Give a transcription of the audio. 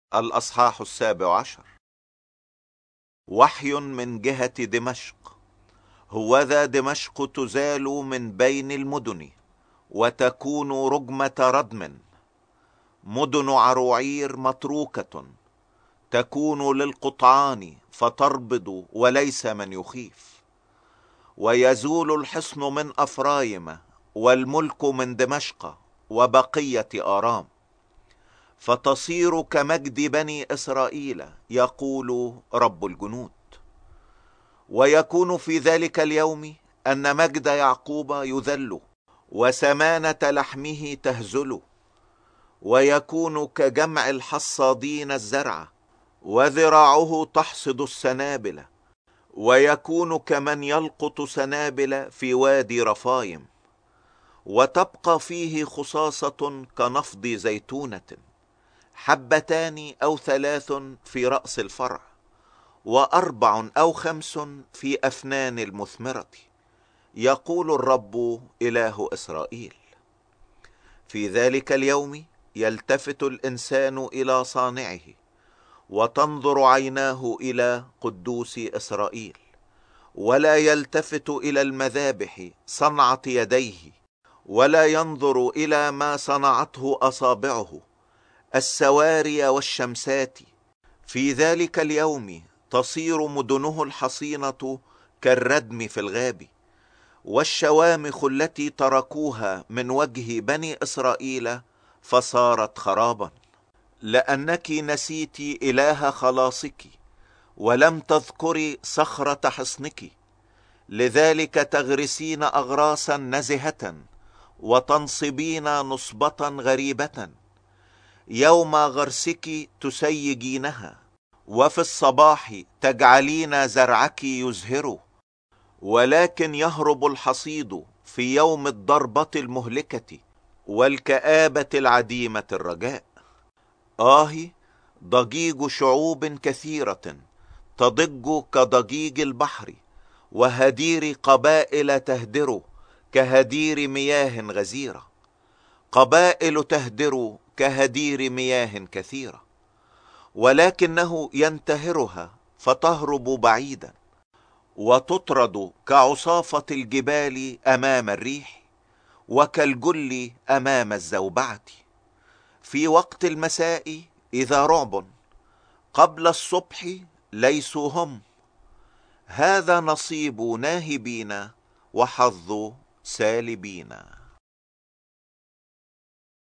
الأصحاح 17. وحي من جهة دمشق. هوذا دمشق تزال من بين المدن، وتكون رجمة ردم. مدن عروعير متروكة، تكون للقطعان فتربض وليس من يخيف. ويزول الحصن من أفرايم، والملك من دمشق وبقية آرام، فتصير كمجد بني إسرائيل، يقول رب الجنود. ويكون في ذلك اليوم أن مجد يعقوب يذل، وسمانة لحمه تهزل. ويكون كجمع الحصادين الزرع، وذراعه تحصد السنابل. ويكون كمن يلقط سنابل في وادي رفايم، وتبقى فيه خصاصة كنفض زيتونة، حبتان أو 3 في رأس الفرع، و4 أو 5 في أفنان المثمرة، يقول الرب إله إسرائيل. في ذلك اليوم يلتفت الإنسان إلى صانعه، وتنظر عيناه إلى قدوس إسرائيل، ولا يلتفت إلى المذابح صنعة يديه، ولا ينظر إلى ما صنعته أصابعه، السواري والشمسات. في ذلك اليوم تصير مدنه الحصينة كالردم في الغاب، والشوامخ التي تركوها من وجه بني إسرائيل فصارت خرابا، لأنك نسيت إله خلاصك، ولم تذكري صخرة حصنك. لذلك تغرسين أغراسا نزهة، وتنصبين نصبة غريبة. يوم غرسك تسيجينها، وفي الصباح تجعلين زرعك يزهر. ولكن يهرب الحصيد في يوم الضربة المهلكة، والكآبة العديمة الرجاء. ضجيج شعوب كثيرة تضج كضجيج البحر، وهدير قبائل تهدر كهدير مياه غزيرة. قبائل تهدر كهدير مياه كثيرة، ولكنه ينتهرها فتهرب بعيدا، وتطرد كعصافة الجبال أمام الريح، وكالجل أمام الزوبعة. في وقت المساء إذا رعب، قبل الصبح ليسوا هم. هذا نصيب ناهبين، وحظ سالبين.